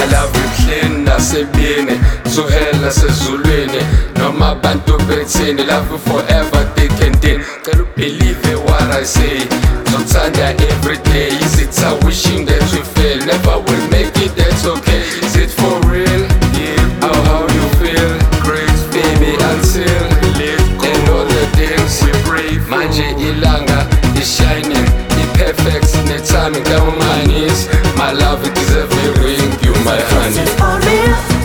love ibuhleni nasebini, to hell nasezulwini, noma abantu bethini. Love you forever, thick and thin. Cela believe what I say, zothanda everyday. Is it a wishing that you fail? Never will make it, that's okay. Is it for real? Yeah. How you feel? Great baby, until and all the things we brave. Manje ilanga is shining, it perfect in the timing. Come on, is my love, it is everywhere. You my honey.